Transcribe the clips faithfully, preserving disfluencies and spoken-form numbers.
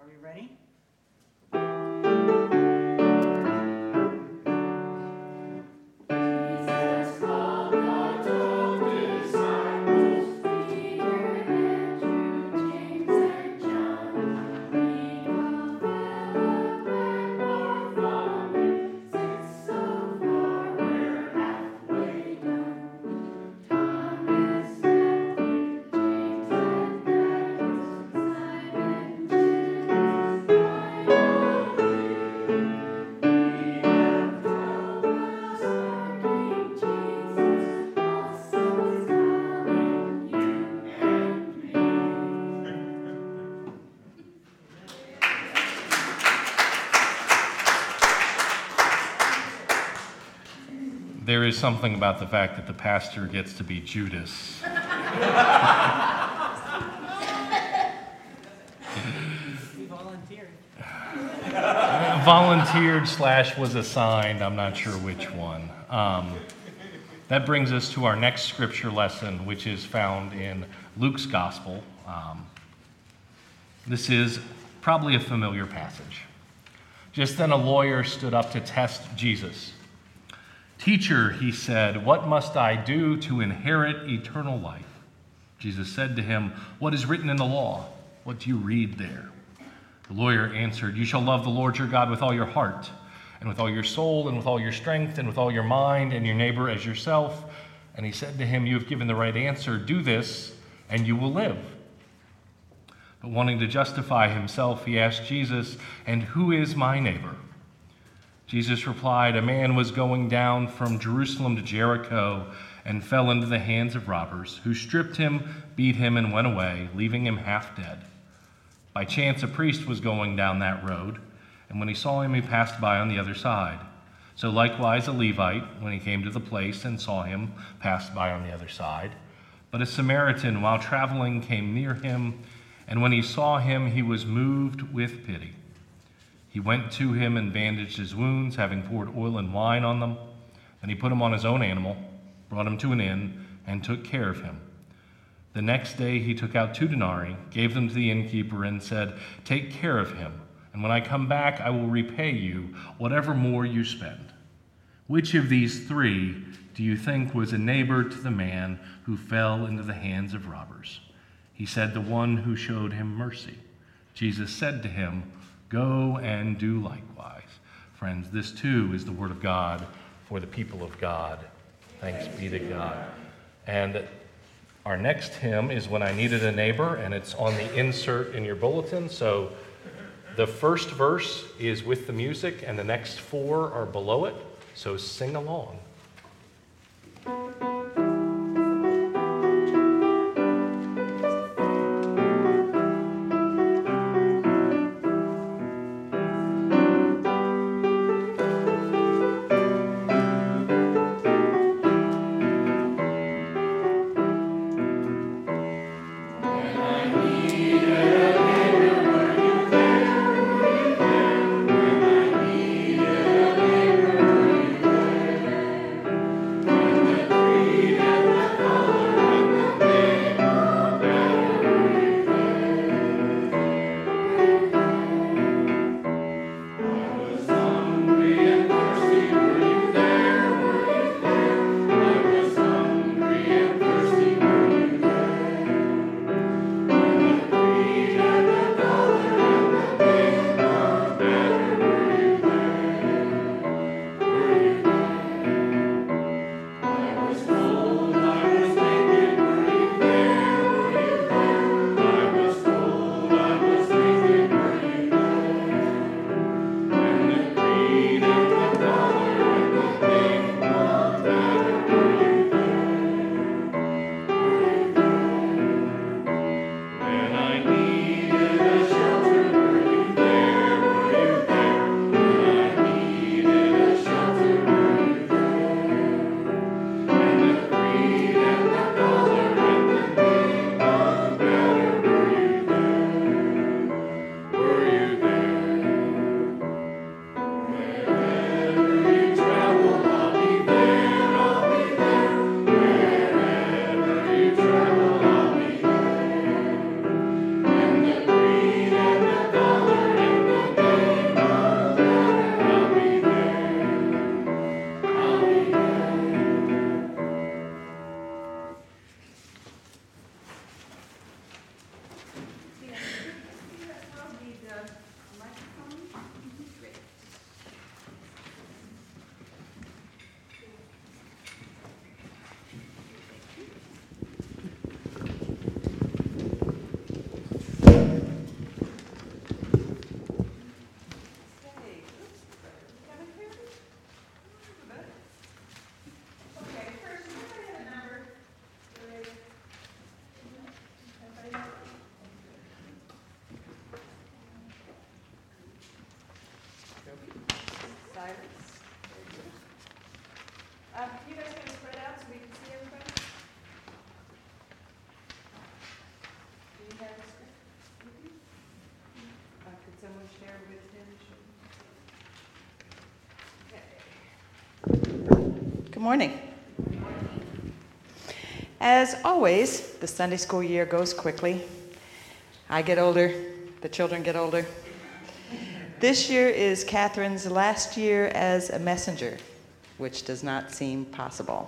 Are we ready? There is something about the fact that the pastor gets to be Judas. We volunteered. Volunteered slash was assigned, I'm not sure which one. Um, that brings us to our next scripture lesson, which is found in Luke's Gospel. Um, this is probably a familiar passage. Just then a lawyer stood up to test Jesus. "Teacher," he said, "what must I do to inherit eternal life?" Jesus said to him, "What is written in the law? What do you read there?" The lawyer answered, "You shall love the Lord your God with all your heart, and with all your soul, and with all your strength, and with all your mind, and your neighbor as yourself." And he said to him, "You have given the right answer. Do this, and you will live." But wanting to justify himself, he asked Jesus, "And who is my neighbor?" Jesus replied, "A man was going down from Jerusalem to Jericho and fell into the hands of robbers, who stripped him, beat him, and went away, leaving him half dead. By chance, a priest was going down that road, and when he saw him, he passed by on the other side. So likewise a Levite, when he came to the place and saw him, passed by on the other side. But a Samaritan, while traveling, came near him, and when he saw him, he was moved with pity. He went to him and bandaged his wounds, having poured oil and wine on them. Then he put him on his own animal, brought him to an inn, and took care of him. The next day he took out two denarii, gave them to the innkeeper, and said, 'Take care of him, and when I come back I will repay you whatever more you spend.' Which of these three do you think was a neighbor to the man who fell into the hands of robbers?" He said, "The one who showed him mercy." Jesus said to him, "Go and do likewise." Friends, this too is the word of God for the people of God. Thanks be to God. And our next hymn is "When I Needed a Neighbor," and it's on the insert in your bulletin. So the first verse is with the music, and the next four are below it. So sing along. Silas. Very good. Um, you guys can spread out so we can see everybody. Do you have a script with you? Uh, could someone share with him? Okay. Good morning. As always, the Sunday school year goes quickly. I get older, the children get older. This year is Catherine's last year as a messenger, which does not seem possible.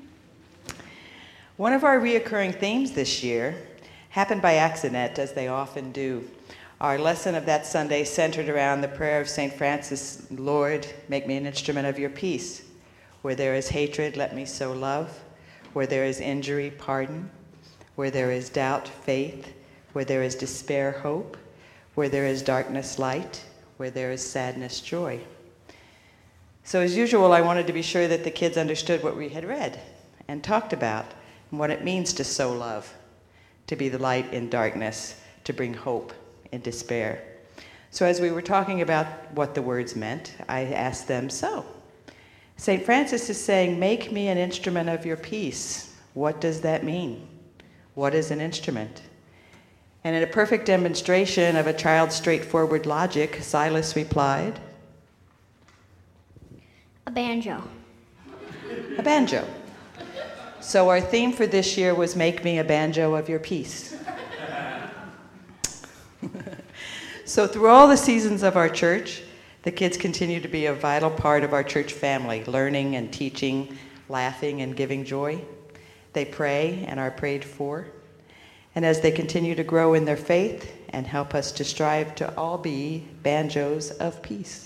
One of our reoccurring themes this year happened by accident, as they often do. Our lesson of that Sunday centered around the prayer of Saint Francis, Lord, make me an instrument of your peace. Where there is hatred, let me sow love. Where there is injury, pardon. Where there is doubt, faith. Where there is despair, hope. Where there is darkness, light. Where there is sadness, joy. So as usual, I wanted to be sure that the kids understood what we had read and talked about and what it means to sow love, to be the light in darkness, to bring hope in despair. So as we were talking about what the words meant, I asked them, so, Saint Francis is saying, make me an instrument of your peace. What does that mean? What is an instrument? And in a perfect demonstration of a child's straightforward logic, Silas replied, a banjo. A banjo. So our theme for this year was make me a banjo of your peace. So through all the seasons of our church, the kids continue to be a vital part of our church family, learning and teaching, laughing and giving joy. They pray and are prayed for. And as they continue to grow in their faith and help us to strive to all be banjos of peace.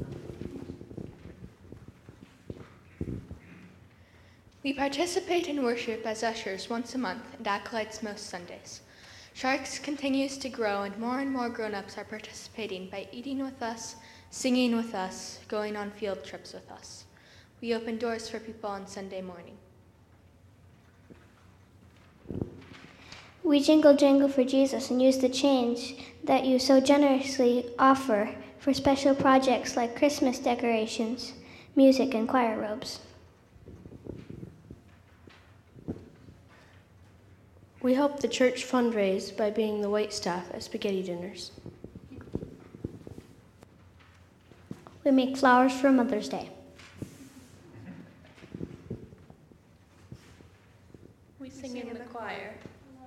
We participate in worship as ushers once a month and acolytes most Sundays. Sharks continues to grow, and more and more grown-ups are participating by eating with us, singing with us, going on field trips with us. We open doors for people on Sunday morning. We jingle jangle for Jesus and use the change that you so generously offer for special projects like Christmas decorations, music, and choir robes. We help the church fundraise by being the wait staff at spaghetti dinners. We make flowers for Mother's Day. We sing in the choir.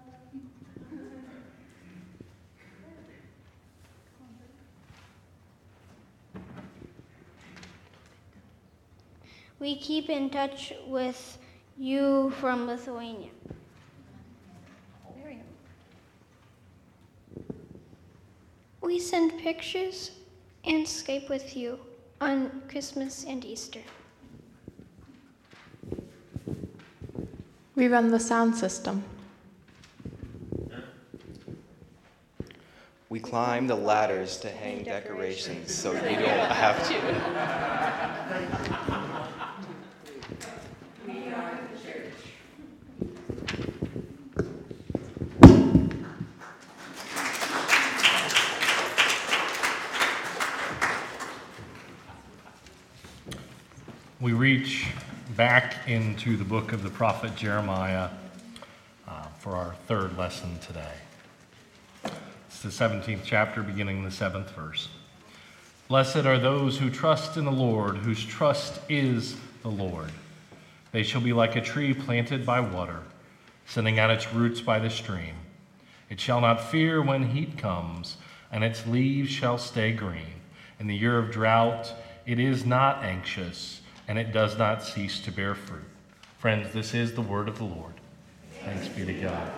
We keep in touch with you from Lithuania. We send pictures and Skype with you on Christmas and Easter. We run the sound system. We climb the ladders to hang decorations so you don't have to. We are the church. We reach back into the book of the prophet Jeremiah uh, for our third lesson today. It's the seventeenth chapter, beginning the seventh verse. Blessed are those who trust in the Lord, whose trust is the Lord. They shall be like a tree planted by water, sending out its roots by the stream. It shall not fear when heat comes, and its leaves shall stay green. In the year of drought, it is not anxious, and it does not cease to bear fruit. Friends, this is the word of the Lord. Thanks be to God.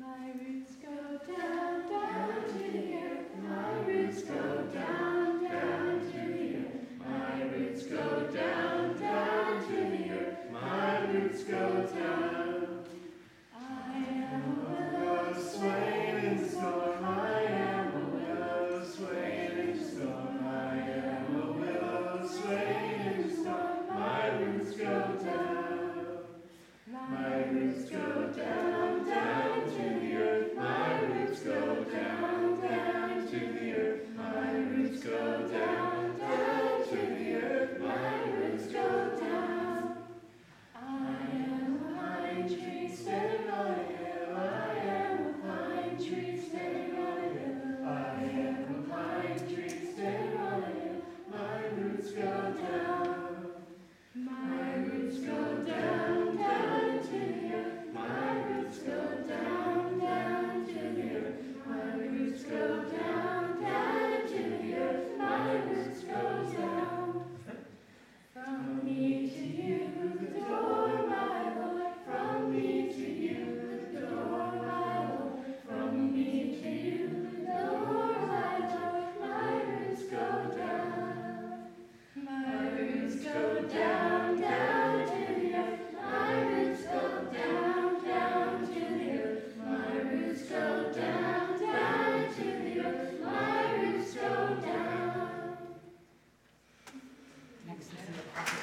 Next is in the prophet